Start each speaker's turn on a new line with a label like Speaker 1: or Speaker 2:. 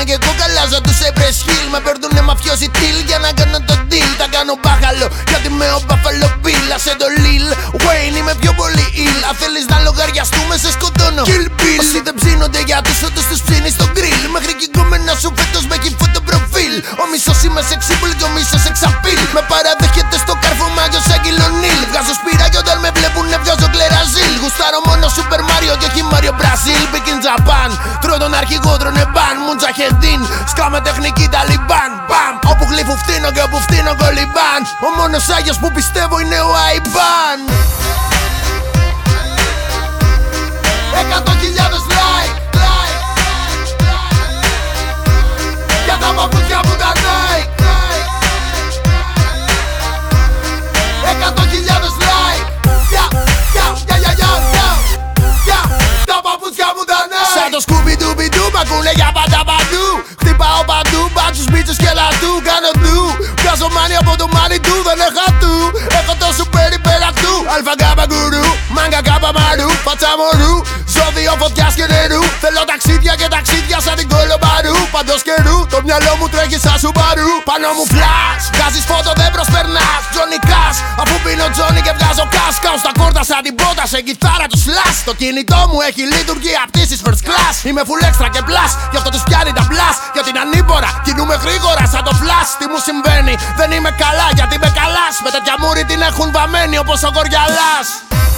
Speaker 1: και εγώ καλά σαν τους Cypress Hill. Με παίρνουνε μαφιόζι τιλ για να κάνω το deal. Τα κάνω μπάχαλο γιατί με ο Buffalo Bill. Άσε το Lil Wayne, είμαι πιο πολύ ill. Αν θέλεις να λογαριαστούμε σε σκοτώνω Kill Bill. Όσοι δεν ψήνονται για τους όντως τους ψήνει στο grill. Μέχρι και κομμένα σου φέτος με έχει φωτοπροφίλ. Ο μισός είμαι σεξίμπλ και ο μισός εξαπίλ. Με παραδέχεται στο κάρφο μάγιος σαν Κιλονίλ. Βγάζω σπήρα και όταν με βλέπουνε βγάζω κλεραζίλ. Γουστάρω μόνο Super Mario και όχι Mario Brazil. Big in Japan, τρώω τον αρχηγό τρώνε μπαν. Μουντζαχεντίν, σκάμε τεχνική Ταλιμπάν. Μπαμ, όπου γλύφου φτύνω και όπου φτύνω κολυμπάν. Ο μόνος άγιος που πιστεύω είναι ο Αϊμπάν. 100.000 like για τα παπούτσια που τα Nike. 100.000 like για τα παπούτσια μου τα Nike. Σαν το Scooby-Doo μ' ακούνε για πάντα παντού. Χτυπάω παντού, μπάτσους, μπίτσους και λατού. Κάνω ντου, βγάζω μάνι από το μάνι του. Δεν έχω του, έχω το σούπερ υπερακτού. Αλφα γκάμπα γκουρού, μάγκα γκάμπα μαρού. Πατσα μωρού, ζώδιο φωτιάς και νερού. Θέλω ταξίδια και ταξίδια σαν την Κολομπαρού. Παντός καιρού, το μυαλό μου τρέχει σαν Σουμπαρού. Πάνω μου φλας, βγάζεις φώτο δεν προσπερνάς. Τζόνι Κας, αφού πίνω Τζόνι και βγάζω κας. Κάω στα κόρτα σαν την πότα, σε κιθάρα τους φλας. Το κινητό μου έχει λειτουργία πτήσεις first class. Είμαι full extra και plus, γι' αυτό τους πιάνει τα μπλας. Για την ανήπορα, κινούμε γρήγορα σαν το flash. Τι μου συμβαίνει, δεν είμαι καλά γιατί είμαι καλάς. Με τέτοια μούρη την έχουν βαμμένη όπως ο Κοριαλάς.